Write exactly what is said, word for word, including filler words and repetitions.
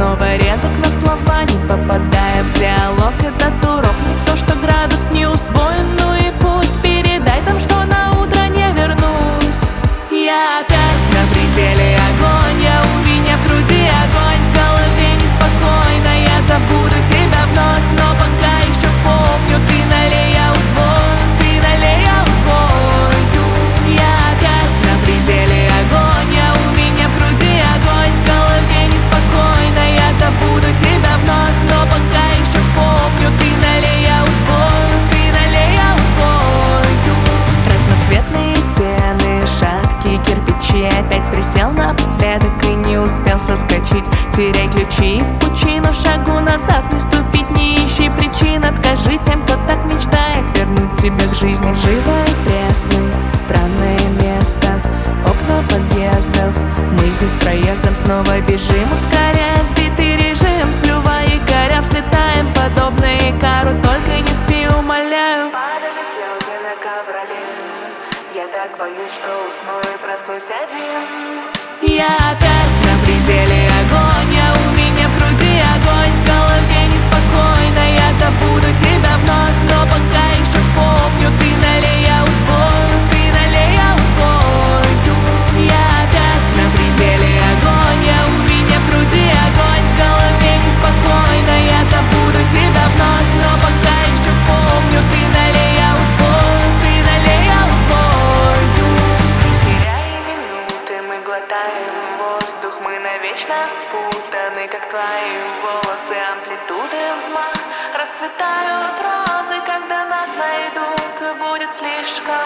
снова резок на слова, не попадая в диалог. Этот урок не то, что градус не усвоен, ну и пусть. Передай там, что на утро не вернусь. Я опять на пределе, огонь, я у меня в груди огонь, в голове неспокойно. Я забуду тебя вновь, но пока еще помню. Ты налей, я удвою, ты налей, я удвою. Я опять на пределе, огонь, я у меня в груди огонь, в голове неспокойно. Я забуду тебя вновь, но пока еще помню. Ты налей, я удвою, ты налей, я удвою. Разноцветные стены, шаткие кирпичи. Опять присел напоследок и не успел соскочить. Теряй ключи в пучину, шагу назад не ступить. Не ищи причин, откажи тем, кто так мечтает вернуть тебя к жизни. Лживой и пресной, странное место, окна подъездов. Мы здесь проездом снова бежим, ускоряя сбитый режим. С льва и горя взлетаем, подобно Икару. Только не спи, умоляю. Падали слезы на ковролин, я так боюсь, что усну и проснусь один. Я опять на пределе, огонь, я у меня в груди огонь, в голове неспокойно. Я забуду тебя вновь, но пока еще помню. Ты налей, я удвою, ты налей, я удвою. Я опять на пределе, огонь, я у меня в груди огонь, в голове неспокойно. Я забуду тебя вновь, но пока еще помню. Ты налей, я удвою, ты налей, я удвою. Теряя минуты, мы глотаем воздух, мы навечно спутаны, как твои волосы. Амплитуды взмах, расцветают розы, когда нас найдут, будет слишком